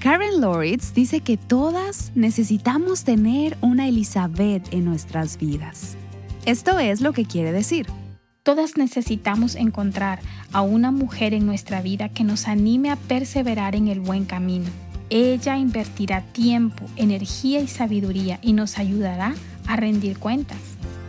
Karen Loritz dice que todas necesitamos tener una Elizabeth en nuestras vidas. Esto es lo que quiere decir. Todas necesitamos encontrar a una mujer en nuestra vida que nos anime a perseverar en el buen camino. Ella invertirá tiempo, energía y sabiduría y nos ayudará a rendir cuentas.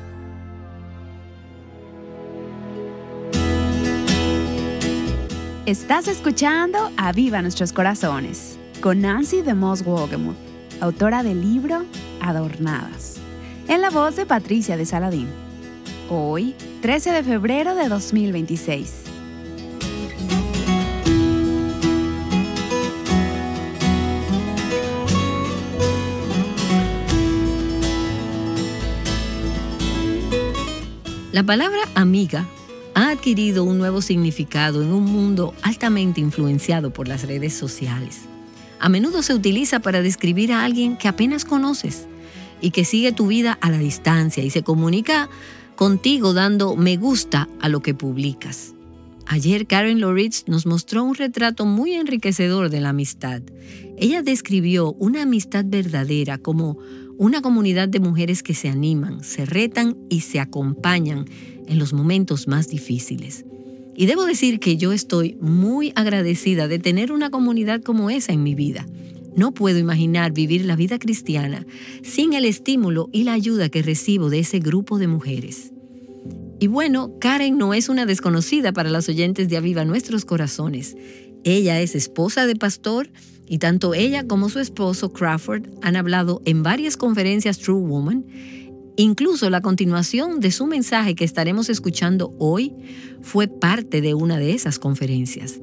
Estás escuchando Aviva Nuestros Corazones con Nancy DeMoss Wolgemuth, autora del libro Adornadas, en la voz de Patricia de Saladín. Hoy, 13 de febrero de 2026. La palabra amiga ha adquirido un nuevo significado en un mundo altamente influenciado por las redes sociales. A menudo se utiliza para describir a alguien que apenas conoces y que sigue tu vida a la distancia y se comunica contigo dando me gusta a lo que publicas. Ayer Karen Loritz nos mostró un retrato muy enriquecedor de la amistad. Ella describió una amistad verdadera como una comunidad de mujeres que se animan, se retan y se acompañan en los momentos más difíciles. Y debo decir que yo estoy muy agradecida de tener una comunidad como esa en mi vida. No puedo imaginar vivir la vida cristiana sin el estímulo y la ayuda que recibo de ese grupo de mujeres. Y bueno, Karen no es una desconocida para las oyentes de Aviva Nuestros Corazones. Ella es esposa de pastor y tanto ella como su esposo Crawford han hablado en varias conferencias True Woman. Incluso la continuación de su mensaje que estaremos escuchando hoy fue parte de una de esas conferencias.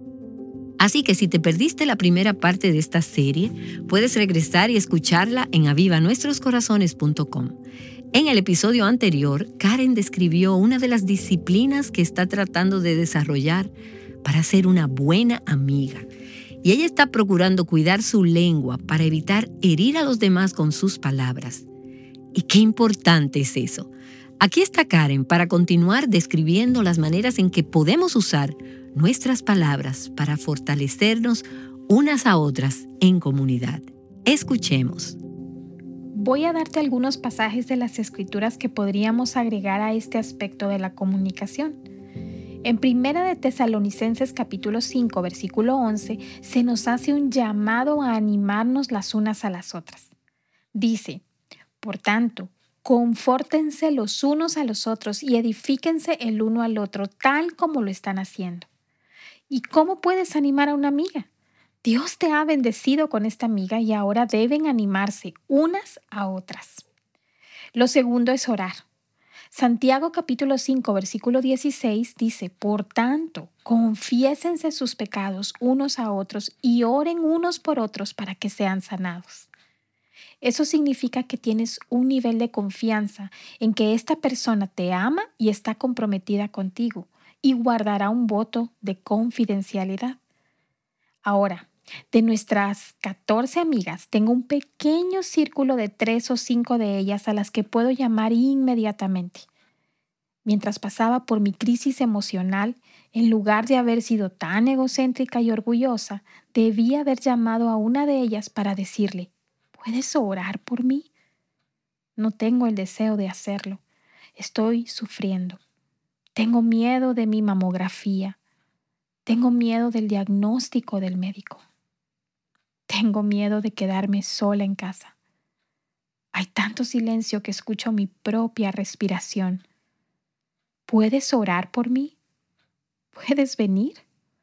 Así que si te perdiste la primera parte de esta serie, puedes regresar y escucharla en avivanuestroscorazones.com. En el episodio anterior, Karen describió una de las disciplinas que está tratando de desarrollar para ser una buena amiga. Y ella está procurando cuidar su lengua para evitar herir a los demás con sus palabras. ¿Y qué importante es eso? Aquí está Karen para continuar describiendo las maneras en que podemos usar nuestras palabras para fortalecernos unas a otras en comunidad. Escuchemos. Voy a darte algunos pasajes de las Escrituras que podríamos agregar a este aspecto de la comunicación. En 1 de Tesalonicenses capítulo 5, versículo 11, se nos hace un llamado a animarnos las unas a las otras. Dice: por tanto, confórtense los unos a los otros y edifíquense el uno al otro, tal como lo están haciendo. ¿Y cómo puedes animar a una amiga? Dios te ha bendecido con esta amiga y ahora deben animarse unas a otras. Lo segundo es orar. Santiago capítulo 5, versículo 16 dice: por tanto, confiésense sus pecados unos a otros y oren unos por otros para que sean sanados. Eso significa que tienes un nivel de confianza en que esta persona te ama y está comprometida contigo y guardará un voto de confidencialidad. Ahora, de nuestras 14 amigas, tengo un pequeño círculo de 3 o 5 de ellas a las que puedo llamar inmediatamente. Mientras pasaba por mi crisis emocional, en lugar de haber sido tan egocéntrica y orgullosa, debí haber llamado a una de ellas para decirle: ¿puedes orar por mí? No tengo el deseo de hacerlo. Estoy sufriendo. Tengo miedo de mi mamografía. Tengo miedo del diagnóstico del médico. Tengo miedo de quedarme sola en casa. Hay tanto silencio que escucho mi propia respiración. ¿Puedes orar por mí? ¿Puedes venir?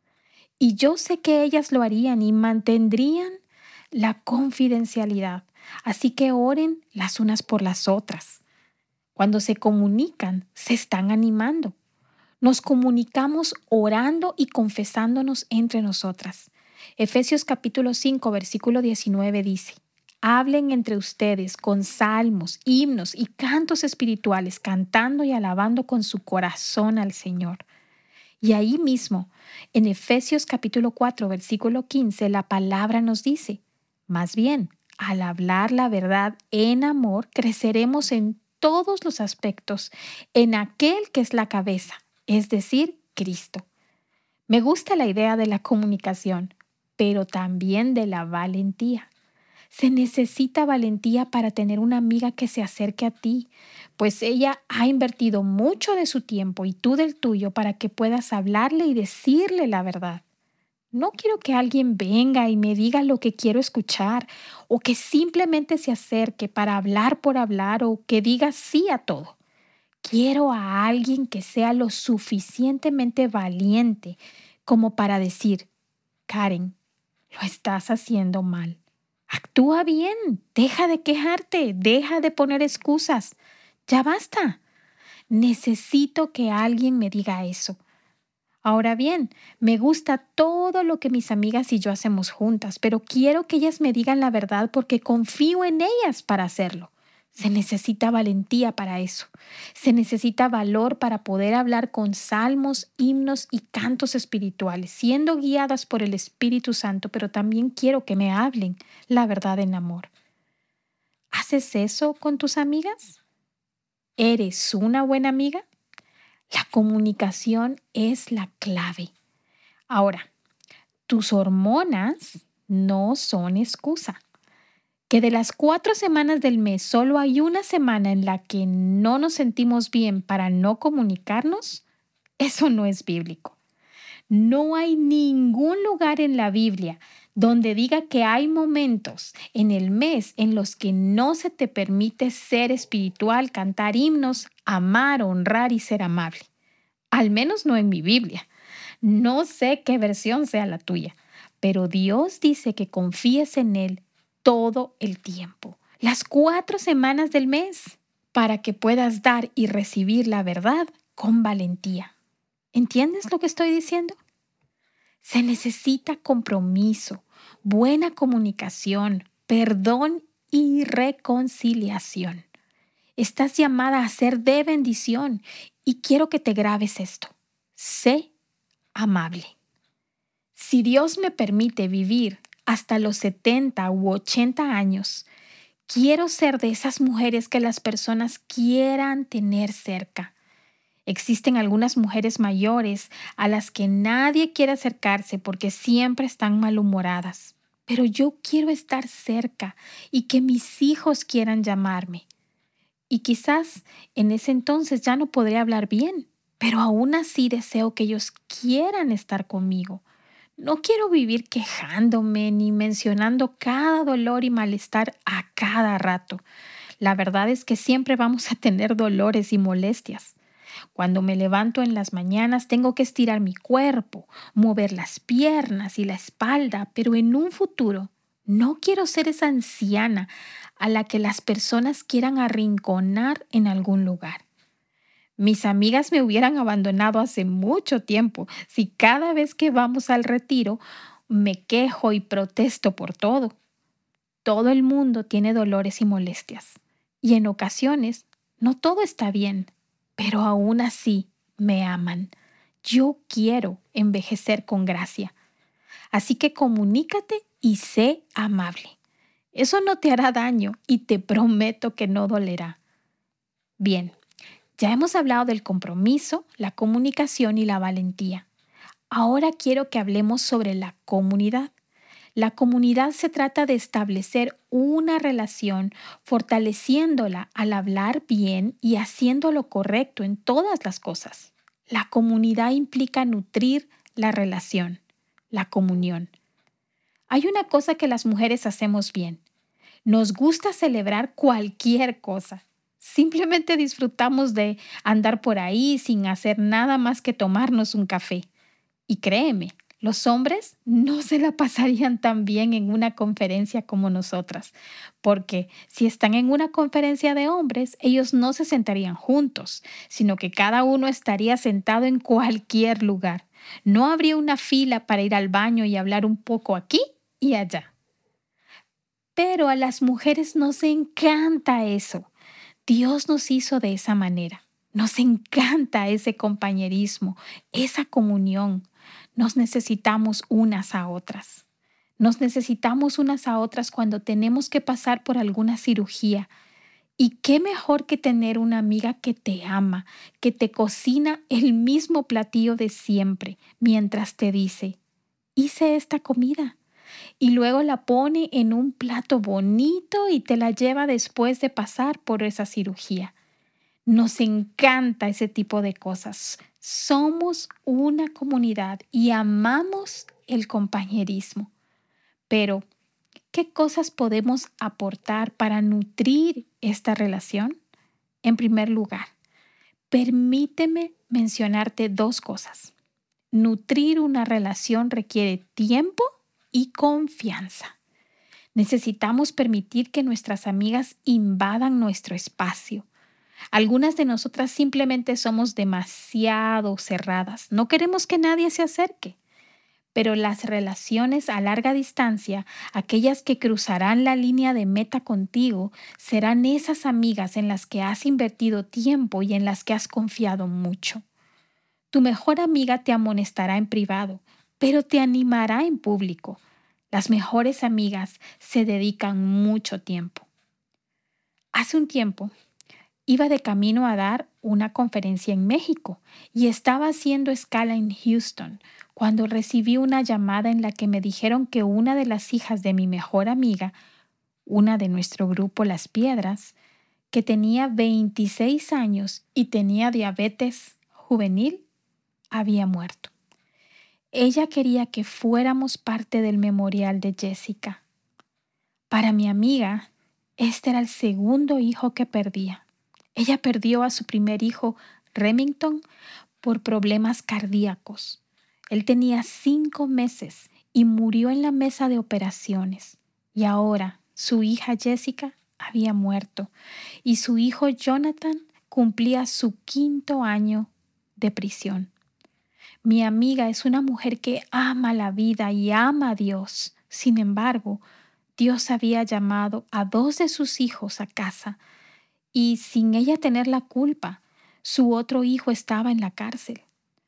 Y yo sé que ellas lo harían y mantendrían la confidencialidad. Así que oren las unas por las otras. Cuando se comunican, se están animando. Nos comunicamos orando y confesándonos entre nosotras. Efesios capítulo 5, versículo 19 dice: hablen entre ustedes con salmos, himnos y cantos espirituales, cantando y alabando con su corazón al Señor. Y ahí mismo, en Efesios capítulo 4, versículo 15, la palabra nos dice: más bien, al hablar la verdad en amor, creceremos en todos los aspectos en aquel que es la cabeza, es decir, Cristo. Me gusta la idea de la comunicación. pero también de la valentía. Se necesita valentía para tener una amiga que se acerque a ti, pues ella ha invertido mucho de su tiempo y tú del tuyo para que puedas hablarle y decirle la verdad. No quiero que alguien venga y me diga lo que quiero escuchar o que simplemente se acerque para hablar por hablar o que diga sí a todo. Quiero a alguien que sea lo suficientemente valiente como para decir, Karen, lo estás haciendo mal. Actúa bien, deja de quejarte, deja de poner excusas. Ya basta. Necesito que alguien me diga eso. Ahora bien, me gusta todo lo que mis amigas y yo hacemos juntas, pero quiero que ellas me digan la verdad porque confío en ellas para hacerlo. Se necesita valentía para eso. Se necesita valor para poder hablar con salmos, himnos y cantos espirituales, siendo guiadas por el Espíritu Santo, pero también quiero que me hablen la verdad en amor. ¿Haces eso con tus amigas? ¿Eres una buena amiga? La comunicación es la clave. Ahora, tus hormonas no son excusa. Que de las 4 semanas del mes solo hay una semana en la que no nos sentimos bien para no comunicarnos, eso no es bíblico. No hay ningún lugar en la Biblia donde diga que hay momentos en el mes en los que no se te permite ser espiritual, cantar himnos, amar, honrar y ser amable. Al menos no en mi Biblia. No sé qué versión sea la tuya, pero Dios dice que confíes en Él todo el tiempo, las 4 semanas del mes, para que puedas dar y recibir la verdad con valentía. ¿Entiendes lo que estoy diciendo? Se necesita compromiso, buena comunicación, perdón y reconciliación. Estás llamada a ser de bendición y quiero que te grabes esto. Sé amable. Si Dios me permite vivir hasta los 70 u 80 años, quiero ser de esas mujeres que las personas quieran tener cerca. Existen algunas mujeres mayores a las que nadie quiere acercarse porque siempre están malhumoradas. Pero yo quiero estar cerca y que mis hijos quieran llamarme. Y quizás en ese entonces ya no podré hablar bien, pero aún así deseo que ellos quieran estar conmigo. No quiero vivir quejándome ni mencionando cada dolor y malestar a cada rato. La verdad es que siempre vamos a tener dolores y molestias. Cuando me levanto en las mañanas tengo que estirar mi cuerpo, mover las piernas y la espalda, pero en un futuro no quiero ser esa anciana a la que las personas quieran arrinconar en algún lugar. Mis amigas me hubieran abandonado hace mucho tiempo si cada vez que vamos al retiro me quejo y protesto por todo. Todo el mundo tiene dolores y molestias. Y en ocasiones no todo está bien, pero aún así me aman. Yo quiero envejecer con gracia. Así que comunícate y sé amable. Eso no te hará daño y te prometo que no dolerá. Bien. Ya hemos hablado del compromiso, la comunicación y la valentía. Ahora quiero que hablemos sobre la comunidad. La comunidad se trata de establecer una relación, fortaleciéndola al hablar bien y haciendo lo correcto en todas las cosas. La comunidad implica nutrir la relación, la comunión. Hay una cosa que las mujeres hacemos bien. Nos gusta celebrar cualquier cosa. Simplemente disfrutamos de andar por ahí sin hacer nada más que tomarnos un café. Y créeme, los hombres no se la pasarían tan bien en una conferencia como nosotras, porque si están en una conferencia de hombres, ellos no se sentarían juntos, sino que cada uno estaría sentado en cualquier lugar. No habría una fila para ir al baño y hablar un poco aquí y allá. Pero a las mujeres nos encanta eso. Dios nos hizo de esa manera. Nos encanta ese compañerismo, esa comunión. Nos necesitamos unas a otras. Nos necesitamos unas a otras cuando tenemos que pasar por alguna cirugía. Y qué mejor que tener una amiga que te ama, que te cocina el mismo platillo de siempre, mientras te dice, hice esta comida, y luego la pone en un plato bonito y te la lleva después de pasar por esa cirugía. Nos encanta ese tipo de cosas. Somos una comunidad y amamos el compañerismo. Pero, ¿qué cosas podemos aportar para nutrir esta relación? En primer lugar, permíteme mencionarte 2 cosas. Nutrir una relación requiere tiempo y confianza. Necesitamos permitir que nuestras amigas invadan nuestro espacio. Algunas de nosotras simplemente somos demasiado cerradas. No queremos que nadie se acerque. Pero las relaciones a larga distancia, aquellas que cruzarán la línea de meta contigo, serán esas amigas en las que has invertido tiempo y en las que has confiado mucho. Tu mejor amiga te amonestará en privado, pero te animará en público. Las mejores amigas se dedican mucho tiempo. Hace un tiempo, iba de camino a dar una conferencia en México y estaba haciendo escala en Houston cuando recibí una llamada en la que me dijeron que una de las hijas de mi mejor amiga, una de nuestro grupo Las Piedras, que tenía 26 años y tenía diabetes juvenil, había muerto. Ella quería que fuéramos parte del memorial de Jessica. Para mi amiga, este era el segundo hijo que perdía. Ella perdió a su primer hijo, Remington, por problemas cardíacos. Él tenía 5 meses y murió en la mesa de operaciones. Y ahora su hija Jessica había muerto y su hijo Jonathan cumplía su 5º año de prisión. Mi amiga es una mujer que ama la vida y ama a Dios. Sin embargo, Dios había llamado a 2 de sus hijos a casa y sin ella tener la culpa, su otro hijo estaba en la cárcel.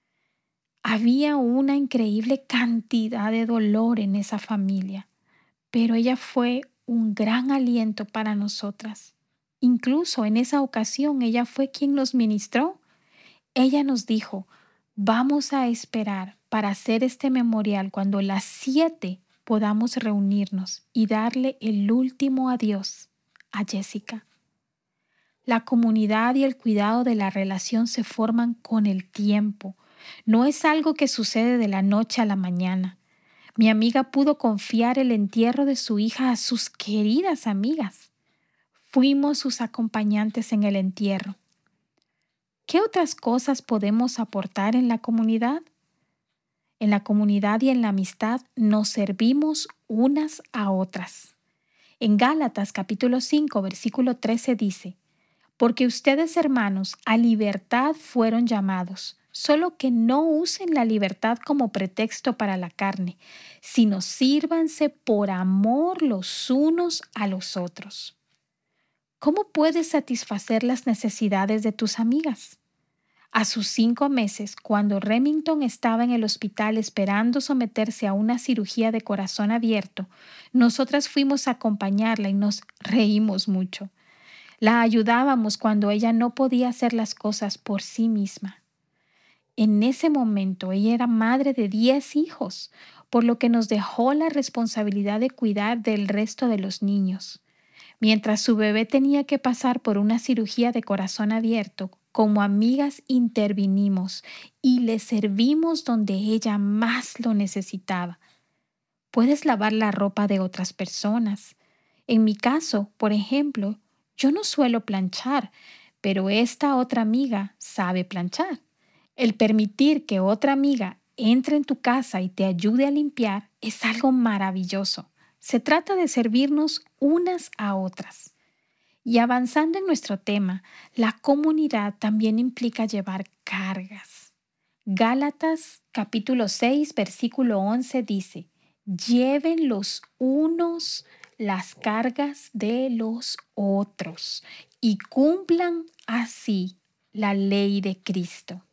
Había una increíble cantidad de dolor en esa familia, pero ella fue un gran aliento para nosotras. Incluso en esa ocasión ella fue quien nos ministró. Ella nos dijo, vamos a esperar para hacer este memorial cuando las 7 podamos reunirnos y darle el último adiós a Jessica. La comunidad y el cuidado de la relación se forman con el tiempo. No es algo que sucede de la noche a la mañana. Mi amiga pudo confiar el entierro de su hija a sus queridas amigas. Fuimos sus acompañantes en el entierro. ¿Qué otras cosas podemos aportar en la comunidad? En la comunidad y en la amistad nos servimos unas a otras. En Gálatas capítulo 5, versículo 13 dice, porque ustedes, hermanos, a libertad fueron llamados, solo que no usen la libertad como pretexto para la carne, sino sírvanse por amor los unos a los otros. ¿Cómo puedes satisfacer las necesidades de tus amigas? A sus 5 meses, cuando Remington estaba en el hospital esperando someterse a una cirugía de corazón abierto, nosotras fuimos a acompañarla y nos reímos mucho. La ayudábamos cuando ella no podía hacer las cosas por sí misma. En ese momento ella era madre de 10 hijos, por lo que nos dejó la responsabilidad de cuidar del resto de los niños. Mientras su bebé tenía que pasar por una cirugía de corazón abierto, como amigas intervinimos y le servimos donde ella más lo necesitaba. Puedes lavar la ropa de otras personas. En mi caso, por ejemplo, yo no suelo planchar, pero esta otra amiga sabe planchar. El permitir que otra amiga entre en tu casa y te ayude a limpiar es algo maravilloso. Se trata de servirnos unas a otras. Y avanzando en nuestro tema, la comunidad también implica llevar cargas. Gálatas capítulo 6, versículo 11 dice, lleven los unos las cargas de los otros y cumplan así la ley de Cristo.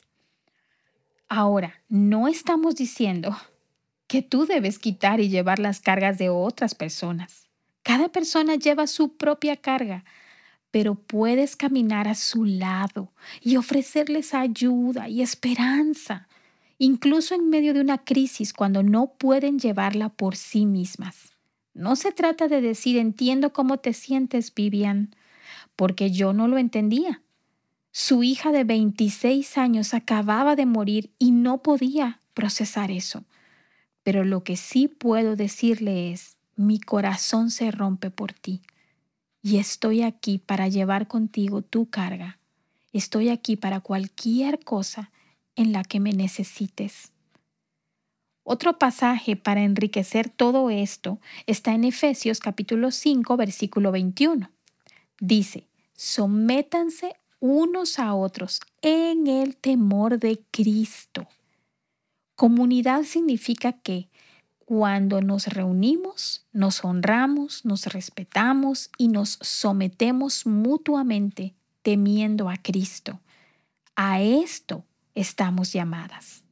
Ahora, no estamos diciendo que tú debes quitar y llevar las cargas de otras personas. Cada persona lleva su propia carga, pero puedes caminar a su lado y ofrecerles ayuda y esperanza. incluso en medio de una crisis cuando no pueden llevarla por sí mismas. No se trata de decir entiendo cómo te sientes, Vivian, porque yo no lo entendía. Su hija de 26 años acababa de morir y no podía procesar eso. Pero lo que sí puedo decirle es, mi corazón se rompe por ti y estoy aquí para llevar contigo tu carga. Estoy aquí para cualquier cosa en la que me necesites. Otro pasaje para enriquecer todo esto está en Efesios capítulo 5, versículo 21. Dice, sométanse unos a otros en el temor de Cristo. Comunidad significa que cuando nos reunimos, nos honramos, nos respetamos y nos sometemos mutuamente temiendo a Cristo. A esto estamos llamadas.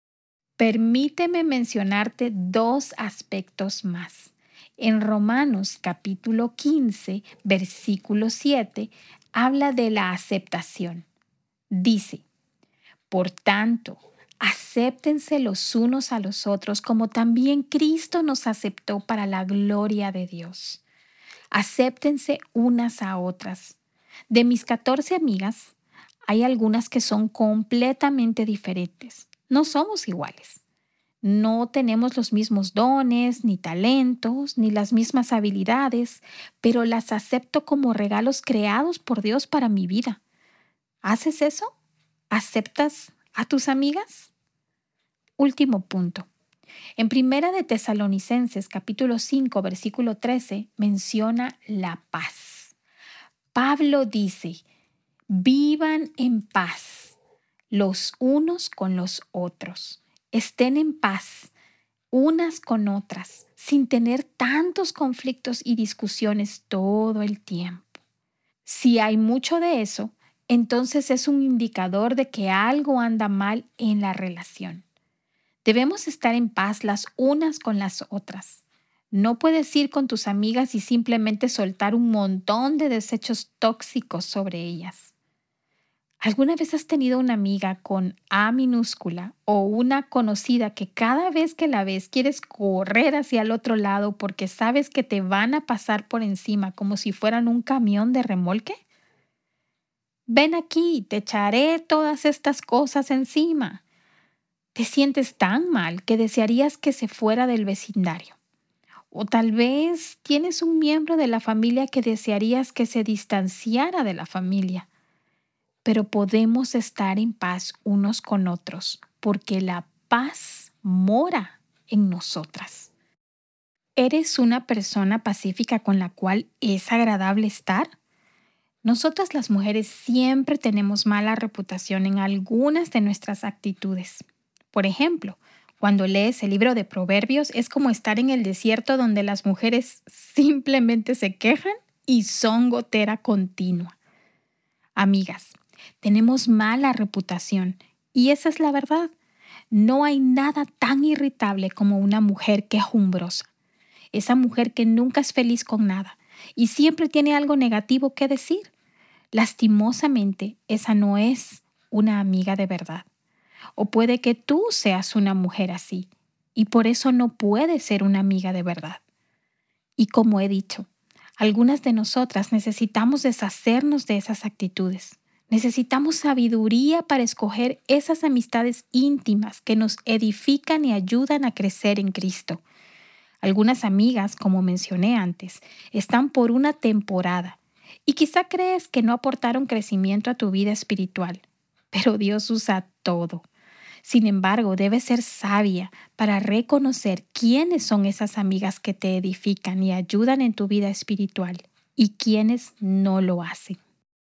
Permíteme mencionarte dos aspectos más. En Romanos capítulo 15, versículo 7, habla de la aceptación. Dice, por tanto, acéptense los unos a los otros como también Cristo nos aceptó para la gloria de Dios. Acéptense unas a otras. De mis 14 amigas, hay algunas que son completamente diferentes. No somos iguales. No tenemos los mismos dones, ni talentos, ni las mismas habilidades, pero las acepto como regalos creados por Dios para mi vida. ¿Haces eso? ¿Aceptas a tus amigas? Último punto. En Primera de Tesalonicenses, capítulo 5, versículo 13, menciona la paz. Pablo dice, vivan en paz los unos con los otros. Estén en paz unas con otras, sin tener tantos conflictos y discusiones todo el tiempo. Si hay mucho de eso, entonces es un indicador de que algo anda mal en la relación. Debemos estar en paz las unas con las otras. No puedes ir con tus amigas y simplemente soltar un montón de desechos tóxicos sobre ellas. ¿Alguna vez has tenido una amiga con A minúscula o una conocida que cada vez que la ves quieres correr hacia el otro lado porque sabes que te van a pasar por encima como si fueran un camión de remolque? Ven aquí, te echaré todas estas cosas encima. Te sientes tan mal que desearías que se fuera del vecindario. O tal vez tienes un miembro de la familia que desearías que se distanciara de la familia. Pero podemos estar en paz unos con otros porque la paz mora en nosotras. ¿Eres una persona pacífica con la cual es agradable estar? Nosotras las mujeres siempre tenemos mala reputación en algunas de nuestras actitudes. Por ejemplo, cuando lees el libro de Proverbios es como estar en el desierto donde las mujeres simplemente se quejan y son gotera continua. Amigas, tenemos mala reputación y esa es la verdad. No hay nada tan irritable como una mujer quejumbrosa. Esa mujer que nunca es feliz con nada y siempre tiene algo negativo que decir. Lastimosamente, esa no es una amiga de verdad. O puede que tú seas una mujer así y por eso no puedes ser una amiga de verdad. Y como he dicho, algunas de nosotras necesitamos deshacernos de esas actitudes. Necesitamos sabiduría para escoger esas amistades íntimas que nos edifican y ayudan a crecer en Cristo. Algunas amigas, como mencioné antes, están por una temporada y quizá crees que no aportaron crecimiento a tu vida espiritual, pero Dios usa todo. Sin embargo, debes ser sabia para reconocer quiénes son esas amigas que te edifican y ayudan en tu vida espiritual y quiénes no lo hacen.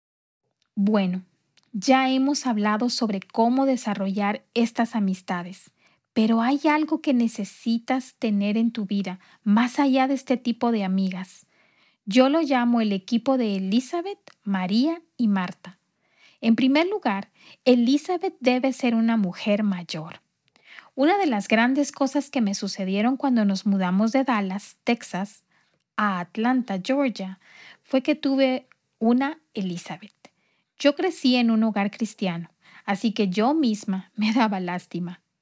Bueno, ya hemos hablado sobre cómo desarrollar estas amistades, pero hay algo que necesitas tener en tu vida más allá de este tipo de amigas. Yo lo llamo el equipo de Elizabeth, María y Marta. En primer lugar, Elizabeth debe ser una mujer mayor. Una de las grandes cosas que me sucedieron cuando nos mudamos de Dallas, Texas, a Atlanta, Georgia, fue que tuve una Elizabeth. Yo crecí en un hogar cristiano, así que yo misma me daba lástima.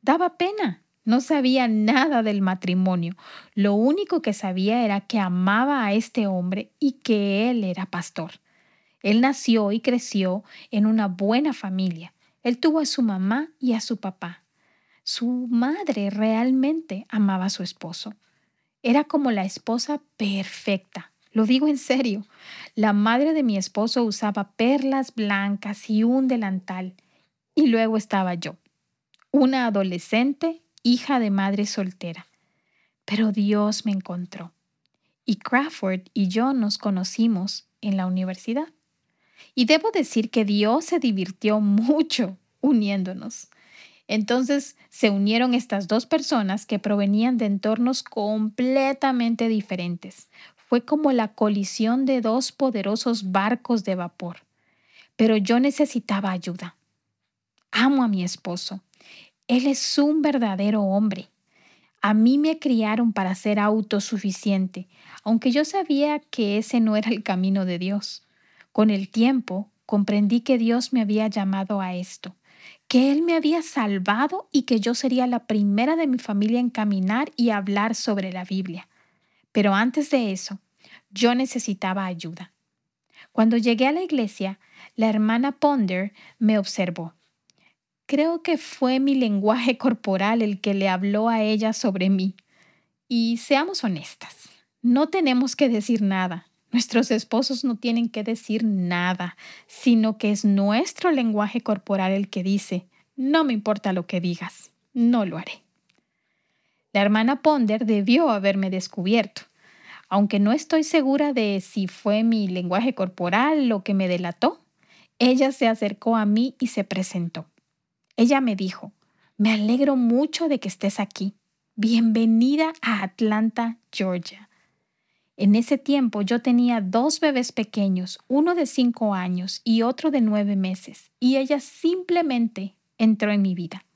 Daba pena. No sabía nada del matrimonio. Lo único que sabía era que amaba a este hombre y que él era pastor. Él nació y creció en una buena familia. Él tuvo a su mamá y a su papá. Su madre realmente amaba a su esposo. Era como la esposa perfecta. Lo digo en serio. La madre de mi esposo usaba perlas blancas y un delantal. Y luego estaba yo, una adolescente, hija de madre soltera. Pero Dios me encontró. Y Crawford y yo nos conocimos en la universidad. Y debo decir que Dios se divirtió mucho uniéndonos. Entonces se unieron estas dos personas que provenían de entornos completamente diferentes. Fue como la colisión de dos poderosos barcos de vapor. Pero yo necesitaba ayuda. Amo a mi esposo. Él es un verdadero hombre. A mí me criaron para ser autosuficiente, aunque yo sabía que ese no era el camino de Dios. Con el tiempo, comprendí que Dios me había llamado a esto, que Él me había salvado y que yo sería la primera de mi familia en caminar y hablar sobre la Biblia. Pero antes de eso, yo necesitaba ayuda. Cuando llegué a la iglesia, la hermana Ponder me observó. Creo que fue mi lenguaje corporal el que le habló a ella sobre mí. Y seamos honestas, no tenemos que decir nada. Nuestros esposos no tienen que decir nada, sino que es nuestro lenguaje corporal el que dice, no me importa lo que digas, no lo haré. La hermana Ponder debió haberme descubierto, aunque no estoy segura de si fue mi lenguaje corporal lo que me delató. Ella se acercó a mí y se presentó. Ella me dijo, me alegro mucho de que estés aquí. Bienvenida a Atlanta, Georgia. En ese tiempo yo tenía 2 bebés pequeños, uno de 5 años y otro de 9 meses, y ella simplemente entró en mi vida.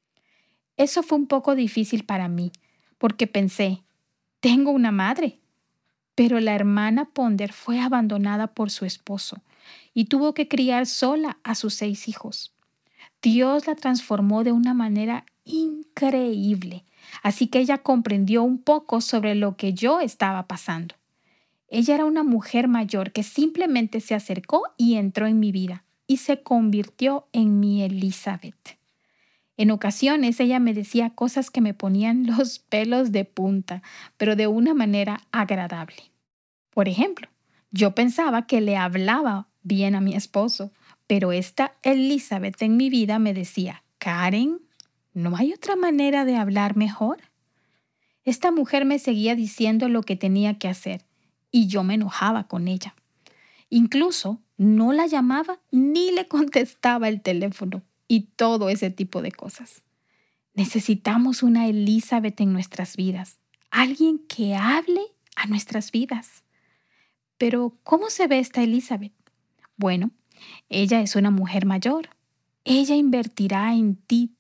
Eso fue un poco difícil para mí, porque pensé, tengo una madre. Pero la hermana Ponder fue abandonada por su esposo y tuvo que criar sola a sus 6 hijos. Dios la transformó de una manera increíble, así que ella comprendió un poco sobre lo que yo estaba pasando. Ella era una mujer mayor que simplemente se acercó y entró en mi vida y se convirtió en mi Elizabeth. En ocasiones ella me decía cosas que me ponían los pelos de punta, pero de una manera agradable. Por ejemplo, yo pensaba que le hablaba bien a mi esposo, pero esta Elizabeth en mi vida me decía, Karen, ¿no hay otra manera de hablar mejor? Esta mujer me seguía diciendo lo que tenía que hacer y yo me enojaba con ella. Incluso no la llamaba ni le contestaba el teléfono y todo ese tipo de cosas. Necesitamos una Elizabeth en nuestras vidas, alguien que hable a nuestras vidas. Pero, ¿cómo se ve esta Elizabeth? Bueno, ella es una mujer mayor. Ella invertirá en ti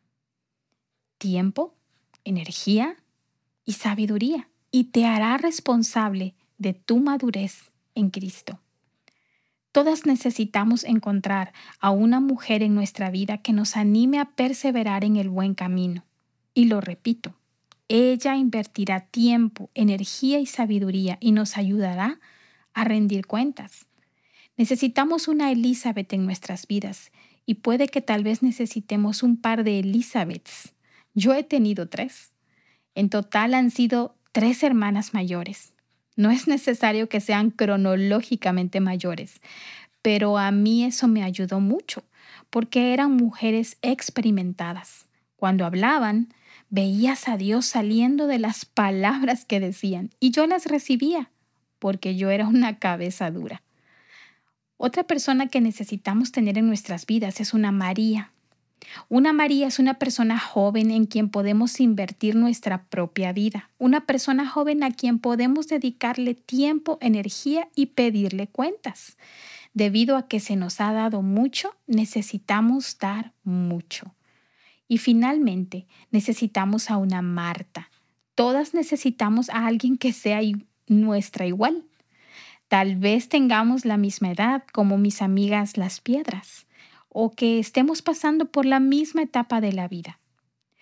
tiempo, energía y sabiduría y te hará responsable de tu madurez en Cristo. Todas necesitamos encontrar a una mujer en nuestra vida que nos anime a perseverar en el buen camino. Y lo repito, ella invertirá tiempo, energía y sabiduría y nos ayudará a rendir cuentas. Necesitamos una Elizabeth en nuestras vidas y puede que tal vez necesitemos un par de Elizabeths. Yo he tenido 3. En total han sido 3 hermanas mayores. No es necesario que sean cronológicamente mayores, pero a mí eso me ayudó mucho porque eran mujeres experimentadas. Cuando hablaban, veías a Dios saliendo de las palabras que decían y yo las recibía porque yo era una cabeza dura. Otra persona que necesitamos tener en nuestras vidas es una María. Una María es una persona joven en quien podemos invertir nuestra propia vida. Una persona joven a quien podemos dedicarle tiempo, energía y pedirle cuentas. Debido a que se nos ha dado mucho, necesitamos dar mucho. Y finalmente, necesitamos a una Marta. Todas necesitamos a alguien que sea nuestra igual. Tal vez tengamos la misma edad como mis amigas las piedras o que estemos pasando por la misma etapa de la vida.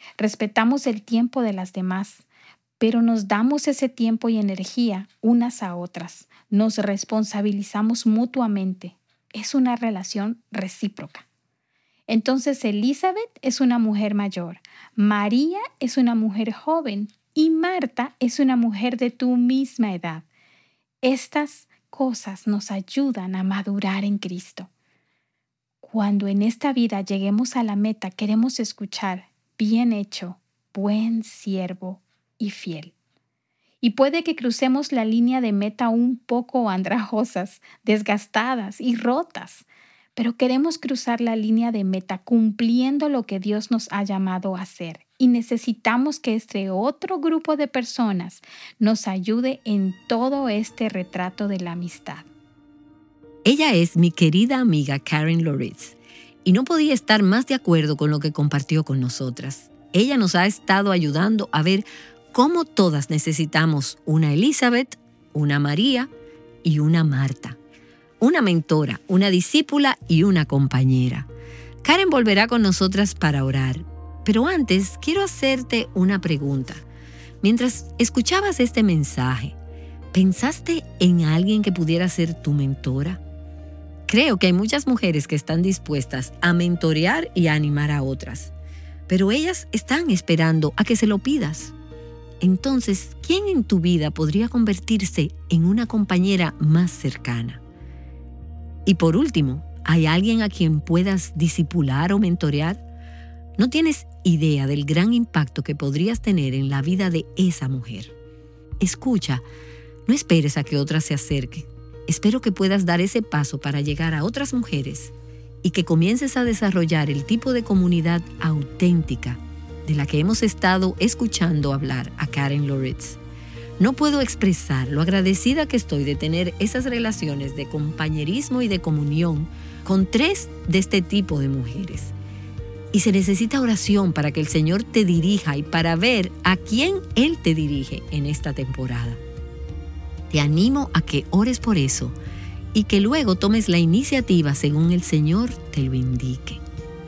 Respetamos el tiempo de las demás, pero nos damos ese tiempo y energía unas a otras. Nos responsabilizamos mutuamente. Es una relación recíproca. Entonces Elizabeth es una mujer mayor, María es una mujer joven y Marta es una mujer de tu misma edad. Estas cosas nos ayudan a madurar en Cristo. Cuando en esta vida lleguemos a la meta, queremos escuchar: bien hecho, buen siervo y fiel. Y puede que crucemos la línea de meta un poco andrajosas, desgastadas y rotas, pero queremos cruzar la línea de meta cumpliendo lo que Dios nos ha llamado a hacer. Y necesitamos que este otro grupo de personas nos ayude en todo este retrato de la amistad. Ella es mi querida amiga Karen Loritz y no podía estar más de acuerdo con lo que compartió con nosotras. Ella nos ha estado ayudando a ver cómo todas necesitamos una Elizabeth, una María y una Marta. Una mentora, una discípula y una compañera. Karen volverá con nosotras para orar. Pero antes quiero hacerte una pregunta. Mientras escuchabas este mensaje, ¿pensaste en alguien que pudiera ser tu mentora? Creo que hay muchas mujeres que están dispuestas a mentorear y a animar a otras, pero ellas están esperando a que se lo pidas. Entonces, ¿quién en tu vida podría convertirse en una compañera más cercana? Y por último, ¿hay alguien a quien puedas discipular o mentorear? No tienes idea del gran impacto que podrías tener en la vida de esa mujer. Escucha, no esperes a que otra se acerque. Espero que puedas dar ese paso para llegar a otras mujeres y que comiences a desarrollar el tipo de comunidad auténtica de la que hemos estado escuchando hablar a Karen Loritz. No puedo expresar lo agradecida que estoy de tener esas relaciones de compañerismo y de comunión con 3 de este tipo de mujeres. Y se necesita oración para que el Señor te dirija y para ver a quién Él te dirige en esta temporada. Te animo a que ores por eso y que luego tomes la iniciativa según el Señor te lo indique.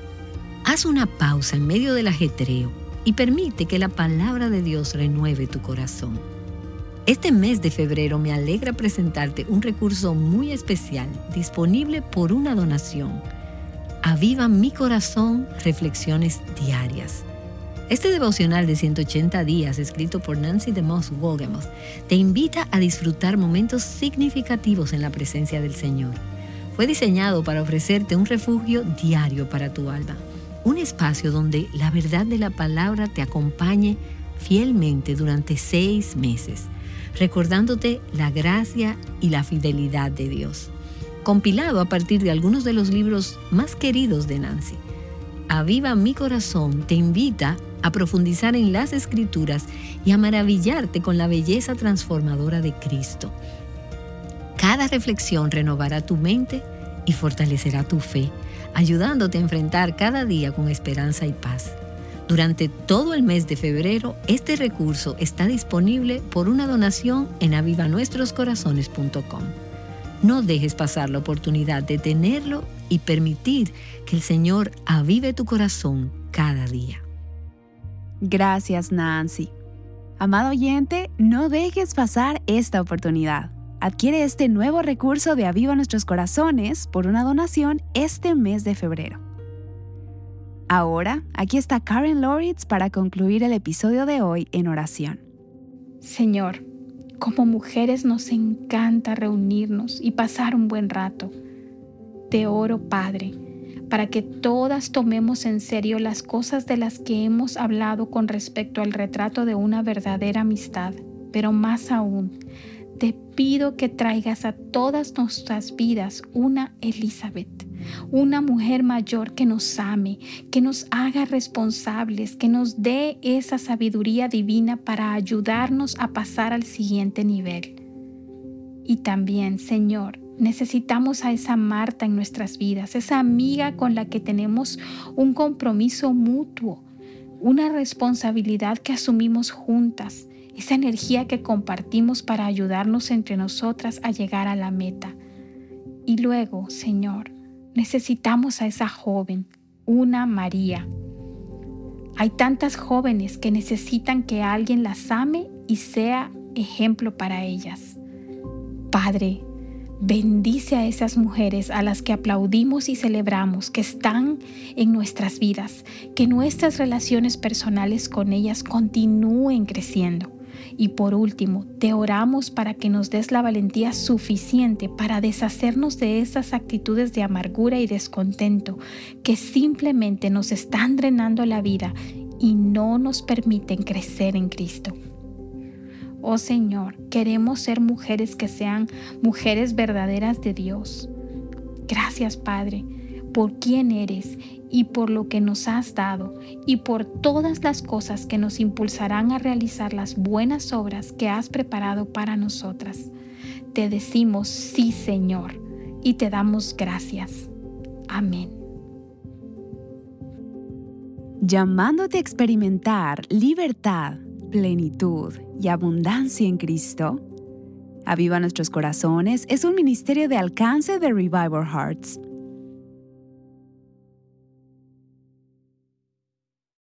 Haz una pausa en medio del ajetreo y permite que la palabra de Dios renueve tu corazón. Este mes de febrero me alegra presentarte un recurso muy especial disponible por una donación. Aviva mi corazón, reflexiones diarias. Este devocional de 180 días, escrito por Nancy DeMoss Wolgemuth, te invita a disfrutar momentos significativos en la presencia del Señor. Fue diseñado para ofrecerte un refugio diario para tu alma, un espacio donde la verdad de la palabra te acompañe fielmente durante 6 meses, recordándote la gracia y la fidelidad de Dios. Compilado a partir de algunos de los libros más queridos de Nancy. Aviva mi corazón te invita a profundizar en las Escrituras y a maravillarte con la belleza transformadora de Cristo. Cada reflexión renovará tu mente y fortalecerá tu fe, ayudándote a enfrentar cada día con esperanza y paz. Durante todo el mes de febrero, este recurso está disponible por una donación en avivanuestroscorazones.com. No dejes pasar la oportunidad de tenerlo y permitir que el Señor avive tu corazón cada día. Gracias, Nancy. Amado oyente, no dejes pasar esta oportunidad. Adquiere este nuevo recurso de Aviva Nuestros Corazones por una donación este mes de febrero. Ahora, aquí está Karen Loritz para concluir el episodio de hoy en oración. Señor, como mujeres nos encanta reunirnos y pasar un buen rato. Te oro, Padre, para que todas tomemos en serio las cosas de las que hemos hablado con respecto al retrato de una verdadera amistad, pero más aún, te pido que traigas a todas nuestras vidas una Elizabeth, una mujer mayor que nos ame, que nos haga responsables, que nos dé esa sabiduría divina para ayudarnos a pasar al siguiente nivel. Y también, Señor, necesitamos a esa Marta en nuestras vidas, esa amiga con la que tenemos un compromiso mutuo, una responsabilidad que asumimos juntas, esa energía que compartimos para ayudarnos entre nosotras a llegar a la meta. Y luego, Señor, necesitamos a esa joven, una María. Hay tantas jóvenes que necesitan que alguien las ame y sea ejemplo para ellas. Padre, bendice a esas mujeres a las que aplaudimos y celebramos, que están en nuestras vidas, que nuestras relaciones personales con ellas continúen creciendo. Y por último, te oramos para que nos des la valentía suficiente para deshacernos de esas actitudes de amargura y descontento que simplemente nos están drenando la vida y no nos permiten crecer en Cristo. Oh Señor, queremos ser mujeres que sean mujeres verdaderas de Dios. Gracias, Padre, por quién eres y por lo que nos has dado y por todas las cosas que nos impulsarán a realizar las buenas obras que has preparado para nosotras. Te decimos sí, Señor, y te damos gracias. Amén. Llamándote a experimentar libertad, plenitud y abundancia en Cristo. Aviva Nuestros Corazones es un ministerio de alcance de Revival Hearts.